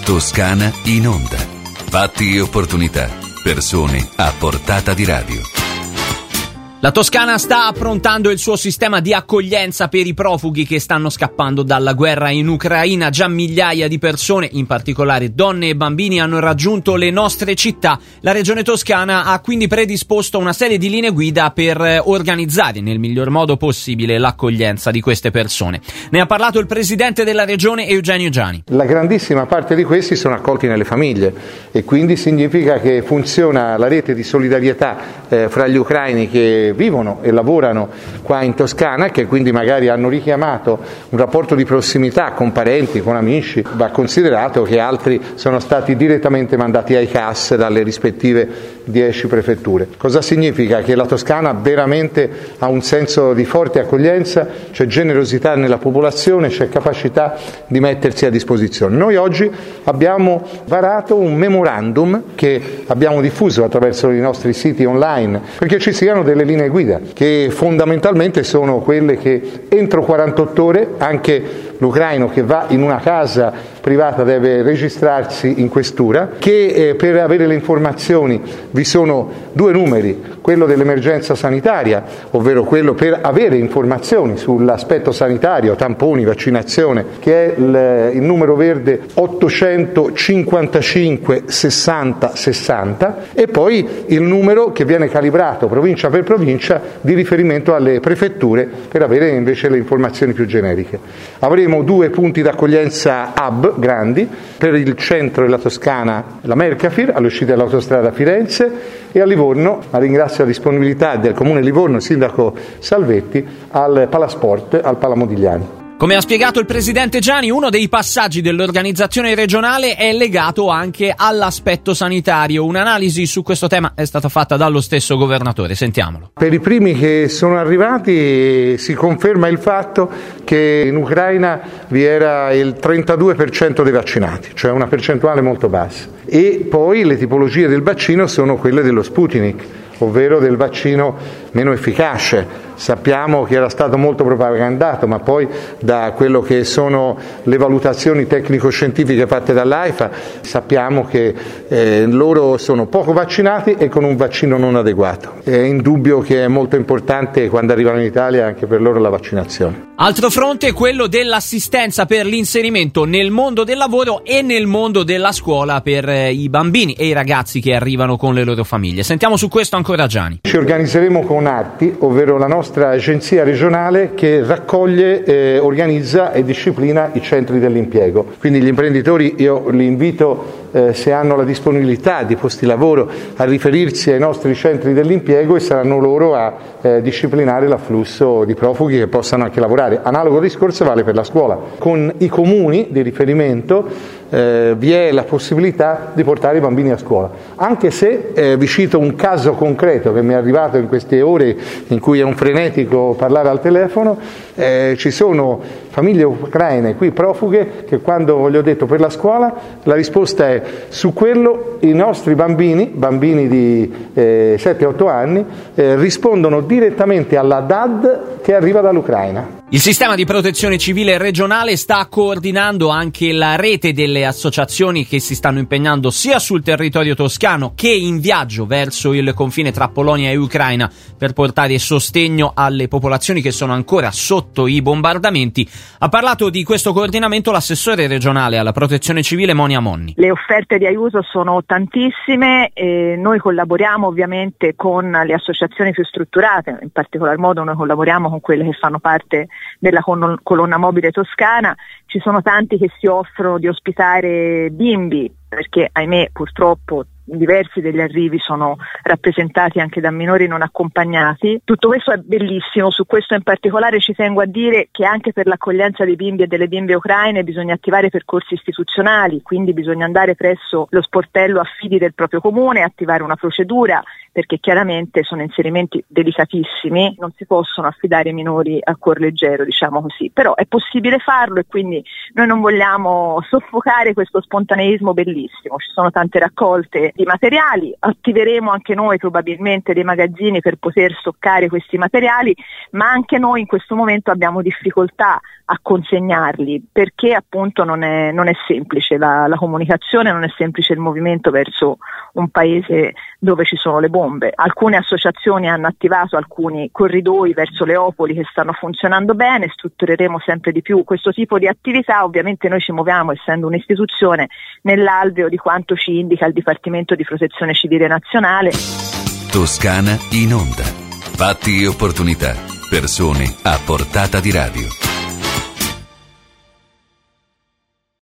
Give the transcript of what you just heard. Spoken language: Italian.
Toscana in onda. Fatti e opportunità. Persone a portata di radio. La Toscana sta approntando il suo sistema di accoglienza per i profughi che stanno scappando dalla guerra in Ucraina. Già migliaia di persone, in particolare donne e bambini, hanno raggiunto le nostre città. La Regione Toscana ha quindi predisposto una serie di linee guida per organizzare nel miglior modo possibile l'accoglienza di queste persone. Ne ha parlato il presidente della Regione, Eugenio Giani. La grandissima parte di questi sono accolti nelle famiglie e quindi significa che funziona la rete di solidarietà fra gli ucraini che vivono e lavorano qua in Toscana, che quindi magari hanno richiamato un rapporto di prossimità con parenti, con amici. Va considerato che altri sono stati direttamente mandati ai CAS dalle rispettive 10 prefetture. Cosa significa? Che la Toscana veramente ha un senso di forte accoglienza, c'è generosità nella popolazione, c'è capacità di mettersi a disposizione. Noi oggi abbiamo varato un memorandum che abbiamo diffuso attraverso i nostri siti online, perché ci siano delle linee guida che fondamentalmente sono quelle che entro 48 ore anche l'ucraino che va in una casa privata deve registrarsi in questura, che per avere le informazioni vi sono due numeri, quello dell'emergenza sanitaria, ovvero quello per avere informazioni sull'aspetto sanitario, tamponi, vaccinazione, che è il numero verde 855 60 60, e poi il numero che viene calibrato provincia per provincia di riferimento alle prefetture per avere invece le informazioni più generiche. Avremo due punti d'accoglienza hub grandi per il centro della Toscana, la Mercafir all'uscita dell'autostrada Firenze, e a Livorno, ma ringrazio la disponibilità del Comune di Livorno, il sindaco Salvetti, al Palasport, al Palamodigliani. Come ha spiegato il presidente Giani, uno dei passaggi dell'organizzazione regionale è legato anche all'aspetto sanitario. Un'analisi su questo tema è stata fatta dallo stesso governatore. Sentiamolo. Per i primi che sono arrivati si conferma il fatto che in Ucraina vi era il 32% dei vaccinati, cioè una percentuale molto bassa. E poi le tipologie del vaccino sono quelle dello Sputnik, ovvero del vaccino meno efficace. Sappiamo che era stato molto propagandato, ma poi da quello che sono le valutazioni tecnico-scientifiche fatte dall'AIFA sappiamo che loro sono poco vaccinati e con un vaccino non adeguato. È indubbio che è molto importante quando arrivano in Italia anche per loro la vaccinazione. Altro fronte è quello dell'assistenza per l'inserimento nel mondo del lavoro e nel mondo della scuola per i bambini e i ragazzi che arrivano con le loro famiglie. Sentiamo su questo ancora Giani. Ci organizzeremo con ARTI, ovvero la nostra agenzia regionale che raccoglie, organizza e disciplina i centri dell'impiego. Quindi gli imprenditori io li invito, se hanno la disponibilità di posti lavoro, a riferirsi ai nostri centri dell'impiego e saranno loro a disciplinare l'afflusso di profughi che possano anche lavorare. Analogo discorso vale per la scuola. Con i comuni di riferimento vi è la possibilità di portare i bambini a scuola, anche se vi cito un caso concreto che mi è arrivato in queste ore in cui è un frenetico parlare al telefono. Ci sono famiglie ucraine qui profughe che quando gli ho detto per la scuola, la risposta è: su quello i nostri bambini di 7-8 anni rispondono direttamente alla DAD che arriva dall'Ucraina. Il sistema di protezione civile regionale sta coordinando anche la rete delle associazioni che si stanno impegnando sia sul territorio toscano che in viaggio verso il confine tra Polonia e Ucraina per portare sostegno alle popolazioni che sono ancora sotto i bombardamenti. Ha parlato di questo coordinamento l'assessore regionale alla protezione civile Monia Monni. Le offerte di aiuto sono tantissime e noi collaboriamo ovviamente con le associazioni più strutturate, in particolar modo noi collaboriamo con quelle che fanno parte della colonna mobile toscana. Ci sono tanti che si offrono di ospitare bimbi, perché ahimè purtroppo diversi degli arrivi sono rappresentati anche da minori non accompagnati. Tutto questo è bellissimo, su questo in particolare ci tengo a dire che anche per l'accoglienza dei bimbi e delle bimbe ucraine bisogna attivare percorsi istituzionali, quindi bisogna andare presso lo sportello affidi del proprio comune, attivare una procedura, perché chiaramente sono inserimenti delicatissimi, non si possono affidare i minori a cuor leggero, diciamo così, però è possibile farlo e quindi noi non vogliamo soffocare questo spontaneismo bellissimo. Ci sono tante raccolte di materiali, attiveremo anche anche noi probabilmente dei magazzini per poter stoccare questi materiali, ma anche noi in questo momento abbiamo difficoltà a consegnarli, perché appunto non è semplice la comunicazione, non è semplice il movimento verso un paese dove ci sono le bombe. Alcune associazioni hanno attivato alcuni corridoi verso Leopoli che stanno funzionando bene, struttureremo sempre di più questo tipo di attività. Ovviamente noi ci muoviamo, essendo un'istituzione, nell'alveo di quanto ci indica il Dipartimento di Protezione Civile Nazionale. Toscana in onda. Fatti e opportunità. Persone a portata di radio.